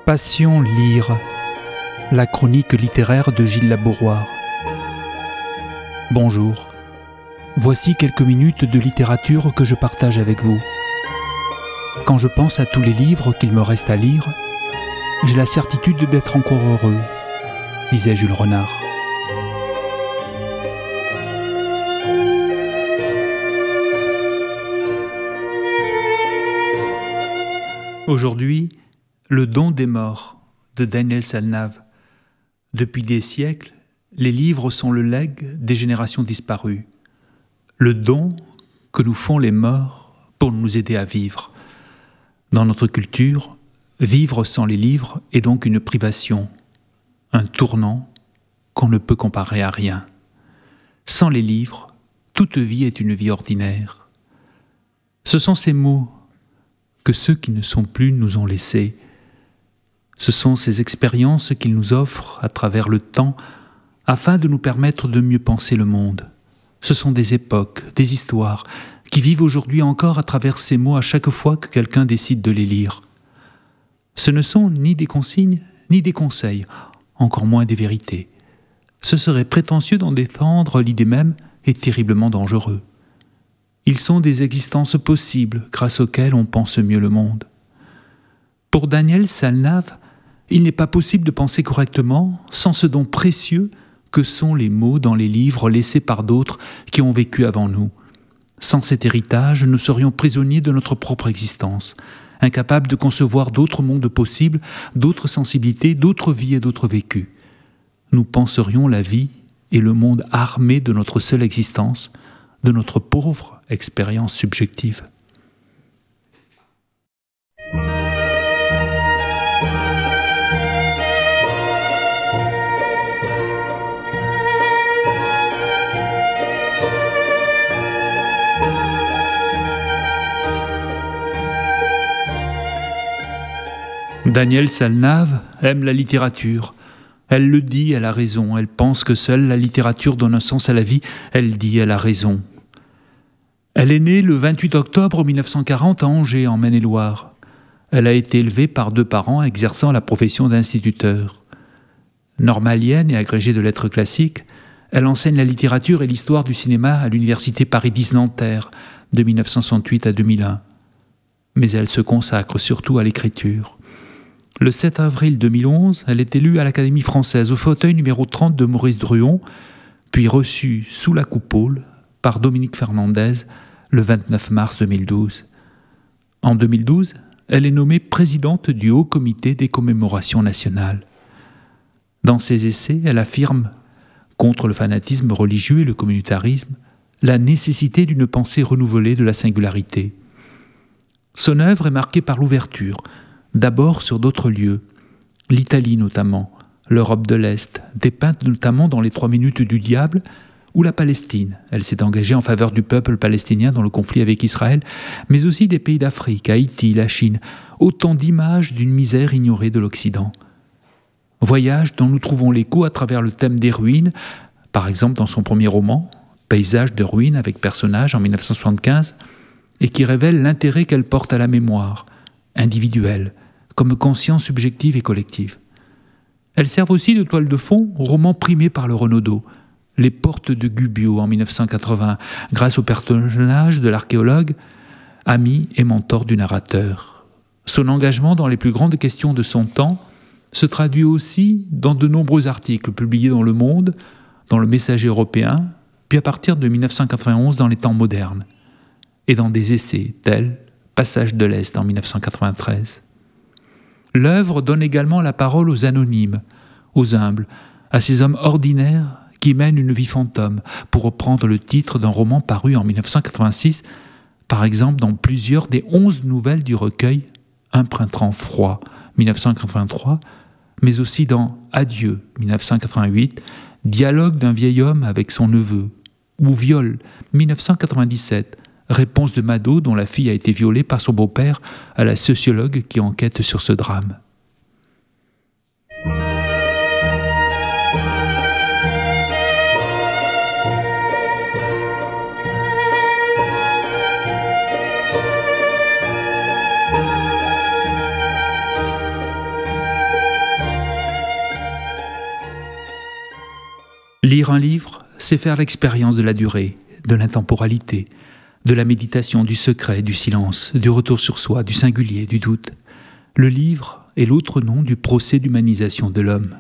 Passion lire, la chronique littéraire de Gilles Labouroire. Bonjour, voici quelques minutes de littérature que je partage avec vous. Quand je pense à tous les livres qu'il me reste à lire, j'ai la certitude d'être encore heureux, disait Jules Renard. Aujourd'hui, Le don des morts de Daniel Salnave. Depuis des siècles, les livres sont le legs des générations disparues. Le don que nous font les morts pour nous aider à vivre. Dans notre culture, vivre sans les livres est donc une privation, un tournant qu'on ne peut comparer à rien. Sans les livres, toute vie est une vie ordinaire. Ce sont ces mots que ceux qui ne sont plus nous ont laissés. Ce sont ces expériences qu'ils nous offrent à travers le temps afin de nous permettre de mieux penser le monde. Ce sont des époques, des histoires qui vivent aujourd'hui encore à travers ces mots à chaque fois que quelqu'un décide de les lire. Ce ne sont ni des consignes, ni des conseils, encore moins des vérités. Ce serait prétentieux d'en défendre l'idée même et terriblement dangereux. Ils sont des existences possibles grâce auxquelles on pense mieux le monde. Pour Daniel Salnave, il n'est pas possible de penser correctement sans ce don précieux que sont les mots dans les livres laissés par d'autres qui ont vécu avant nous. Sans cet héritage, nous serions prisonniers de notre propre existence, incapables de concevoir d'autres mondes possibles, d'autres sensibilités, d'autres vies et d'autres vécus. Nous penserions la vie et le monde armés de notre seule existence, de notre pauvre expérience subjective. Daniel Salnave aime la littérature. Elle le dit, elle a raison. Elle pense que seule la littérature donne un sens à la vie. Elle dit, elle a raison. Elle est née le 28 octobre 1940 à Angers, en Maine-et-Loire. Elle a été élevée par deux parents exerçant la profession d'instituteur. Normalienne et agrégée de lettres classiques, elle enseigne la littérature et l'histoire du cinéma à l'université Paris X Nanterre de 1968 à 2001. Mais elle se consacre surtout à l'écriture. Le 7 avril 2011, elle est élue à l'Académie française au fauteuil numéro 30 de Maurice Druon, puis reçue sous la coupole par Dominique Fernandez le 29 mars 2012. En 2012, elle est nommée présidente du Haut Comité des commémorations nationales. Dans ses essais, elle affirme, contre le fanatisme religieux et le communautarisme, la nécessité d'une pensée renouvelée de la singularité. Son œuvre est marquée par l'ouverture, d'abord sur d'autres lieux, l'Italie notamment, l'Europe de l'Est, dépeinte notamment dans les 3 minutes du diable, ou la Palestine. Elle s'est engagée en faveur du peuple palestinien dans le conflit avec Israël, mais aussi des pays d'Afrique, Haïti, la Chine, autant d'images d'une misère ignorée de l'Occident. Voyage dont nous trouvons l'écho à travers le thème des ruines, par exemple dans son premier roman, Paysage de ruines avec personnages en 1975, et qui révèle l'intérêt qu'elle porte à la mémoire, individuelle, comme conscience subjective et collective. Elles servent aussi de toile de fond au roman primé par le Renaudot, Les Portes de Gubbio en 1980, grâce au personnage de l'archéologue, ami et mentor du narrateur. Son engagement dans les plus grandes questions de son temps se traduit aussi dans de nombreux articles publiés dans Le Monde, dans Le Messager européen, puis à partir de 1991 dans Les Temps modernes, et dans des essais tels Passage de l'Est en 1993. L'œuvre donne également la parole aux anonymes, aux humbles, à ces hommes ordinaires qui mènent une vie fantôme, pour reprendre le titre d'un roman paru en 1986, par exemple dans plusieurs des 11 nouvelles du recueil Un printemps froid, 1983, mais aussi dans Adieu, 1988, Dialogue d'un vieil homme avec son neveu, ou Viol, 1997, Réponse de Mado, dont la fille a été violée par son beau-père, à la sociologue qui enquête sur ce drame. Lire un livre, c'est faire l'expérience de la durée, de l'intemporalité, de la méditation, du secret, du silence, du retour sur soi, du singulier, du doute. Le livre est l'autre nom du procès d'humanisation de l'homme.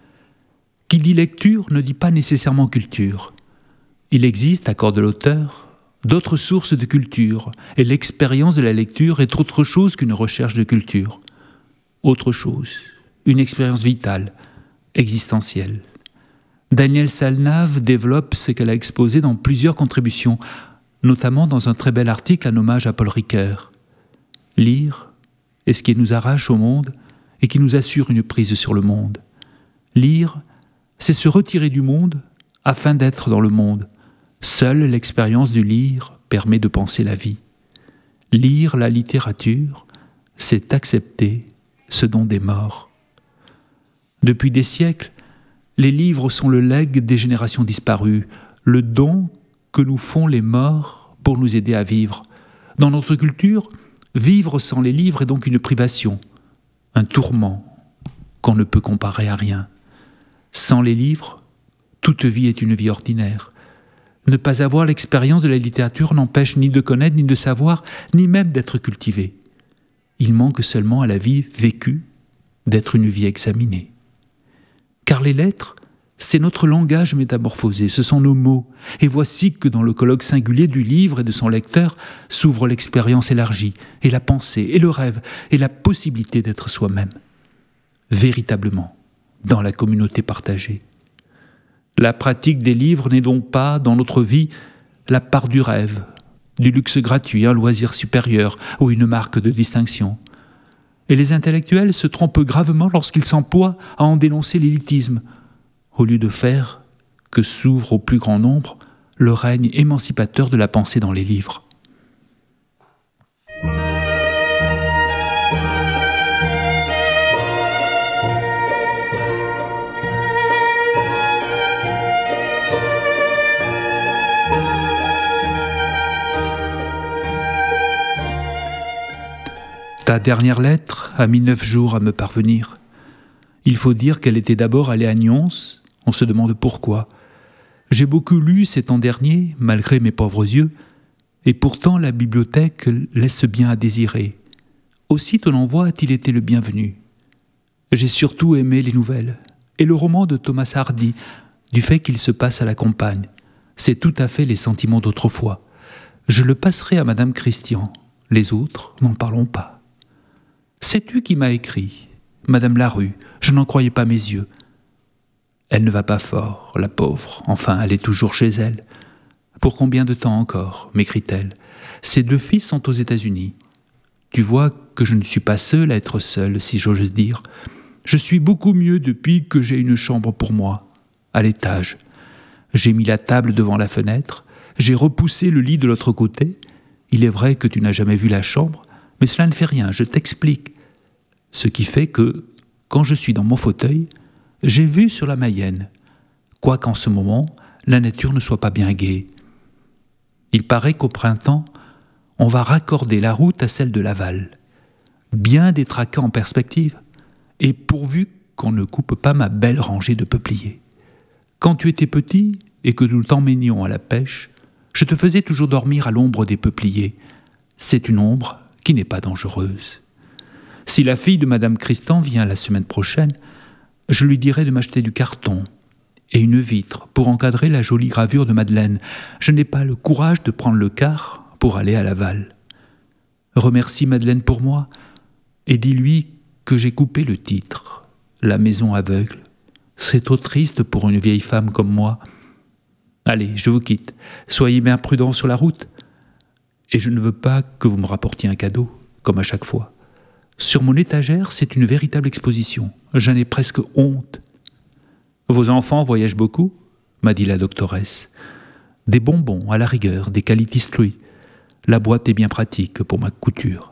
Qui dit lecture ne dit pas nécessairement culture. Il existe, accorde l'auteur, d'autres sources de culture, et l'expérience de la lecture est autre chose qu'une recherche de culture. Autre chose, une expérience vitale, existentielle. Danielle Salnave développe ce qu'elle a exposé dans plusieurs contributions, notamment dans un très bel article en hommage à Paul Ricoeur. Lire est ce qui nous arrache au monde et qui nous assure une prise sur le monde. Lire, c'est se retirer du monde afin d'être dans le monde. Seule l'expérience du lire permet de penser la vie. Lire la littérature, c'est accepter ce don des morts. Depuis des siècles, les livres sont le legs des générations disparues, le don que nous font les morts pour nous aider à vivre. Dans notre culture, vivre sans les livres est donc une privation, un tourment qu'on ne peut comparer à rien. Sans les livres, toute vie est une vie ordinaire. Ne pas avoir l'expérience de la littérature n'empêche ni de connaître, ni de savoir, ni même d'être cultivé. Il manque seulement à la vie vécue d'être une vie examinée. Car les lettres, c'est notre langage métamorphosé, ce sont nos mots. Et voici que dans le colloque singulier du livre et de son lecteur s'ouvre l'expérience élargie, et la pensée, et le rêve, et la possibilité d'être soi-même. Véritablement, dans la communauté partagée. La pratique des livres n'est donc pas, dans notre vie, la part du rêve, du luxe gratuit, un loisir supérieur ou une marque de distinction. Et les intellectuels se trompent gravement lorsqu'ils s'emploient à en dénoncer l'élitisme, au lieu de faire que s'ouvre au plus grand nombre le règne émancipateur de la pensée dans les livres. Ta dernière lettre a mis 9 jours à me parvenir. Il faut dire qu'elle était d'abord allée à Nyons, on se demande pourquoi. J'ai beaucoup lu ces temps derniers, malgré mes pauvres yeux, et pourtant la bibliothèque laisse bien à désirer. Aussi ton envoi a-t-il été le bienvenu. J'ai surtout aimé les nouvelles, et le roman de Thomas Hardy, du fait qu'il se passe à la campagne. C'est tout à fait les sentiments d'autrefois. Je le passerai à Madame Christian. Les autres, n'en parlons pas. Sais-tu qui m'a écrit ? Madame Larue, je n'en croyais pas mes yeux. Elle ne va pas fort, la pauvre. Enfin, elle est toujours chez elle. Pour combien de temps encore ? M'écrit-elle. Ses 2 fils sont aux États-Unis. Tu vois que je ne suis pas seul à être seul, si j'ose dire. Je suis beaucoup mieux depuis que j'ai une chambre pour moi, à l'étage. J'ai mis la table devant la fenêtre, j'ai repoussé le lit de l'autre côté. Il est vrai que tu n'as jamais vu la chambre, mais cela ne fait rien, je t'explique. Ce qui fait que, quand je suis dans mon fauteuil, j'ai vue sur la Mayenne, quoiqu'en ce moment, la nature ne soit pas bien gaie. Il paraît qu'au printemps, on va raccorder la route à celle de Laval, bien détraquée en perspective, et pourvu qu'on ne coupe pas ma belle rangée de peupliers. Quand tu étais petit et que nous t'emmenions à la pêche, je te faisais toujours dormir à l'ombre des peupliers. C'est une ombre qui n'est pas dangereuse. Si la fille de Madame Christian vient la semaine prochaine, je lui dirai de m'acheter du carton et une vitre pour encadrer la jolie gravure de Madeleine. Je n'ai pas le courage de prendre le car pour aller à Laval. Remercie Madeleine pour moi et dis-lui que j'ai coupé le titre. La maison aveugle. C'est trop triste pour une vieille femme comme moi. Allez, je vous quitte. Soyez bien prudents sur la route. Et je ne veux pas que vous me rapportiez un cadeau, comme à chaque fois. Sur mon étagère, c'est une véritable exposition. J'en ai presque honte. Vos enfants voyagent beaucoup ? M'a dit la doctoresse. Des bonbons, à la rigueur, des qualités Street. La boîte est bien pratique pour ma couture.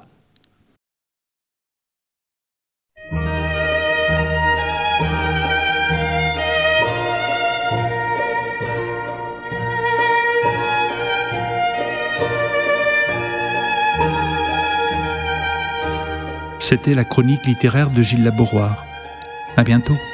C'était la chronique littéraire de Gilles Labouroir. À bientôt.